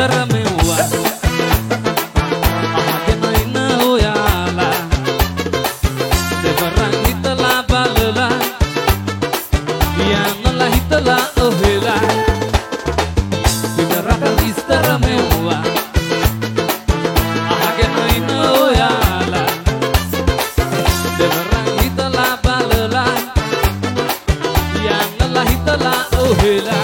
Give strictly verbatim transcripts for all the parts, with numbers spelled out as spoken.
විස්තර මෙව්වා අහගෙන ඉන්න ඔයාලා දෙවරන් හිතලා බලලා යන්නලා හිතලා ඔහෙලා විතරක් විස්තර මෙව්වා අහගෙන ඉන්න ඔයාලා දෙවරන් හිතලා බලලා යන්නලා හිතලා ඔහෙලා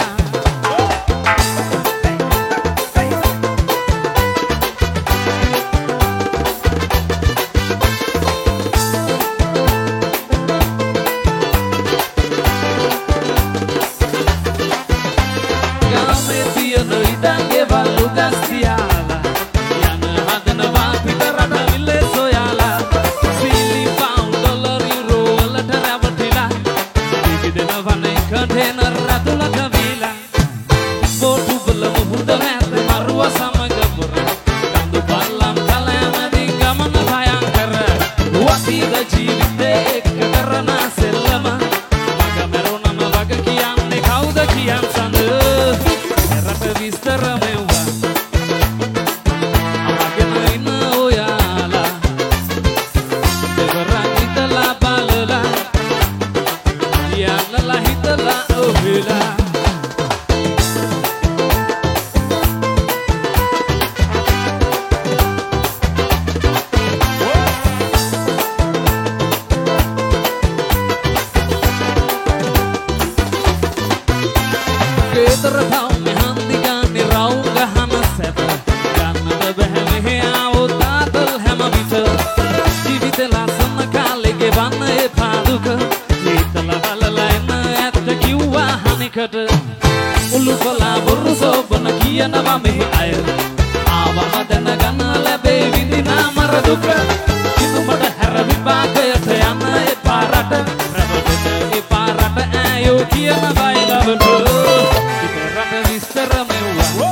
Ulu pala burru sobana kiyanawa mehe ay aawama danagana labe windina mara duka kitumata hara vipakayata yanna e parata pravadata e parata ayo kiyanawa ilavantu itarata vistara mewwa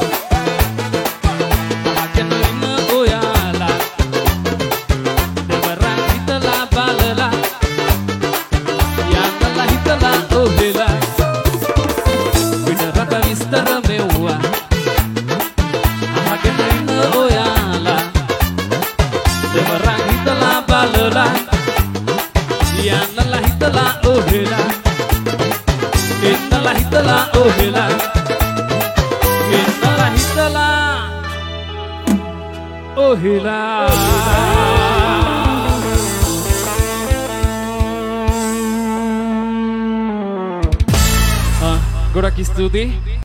ahagena inna oyala devaran hitala balala yannala hitala ohela විස්තර මෙව්වා අහගෙන ඉන්න ඔයාලා දෙවරන් හිතලා බලලා යන්නලා හිතලා ඔහෙලා ඉන්නලා හිතලා ඔහෙලා ඉන්නලා හිතලා ඔහෙලා ගොඩක් ස්තුතියි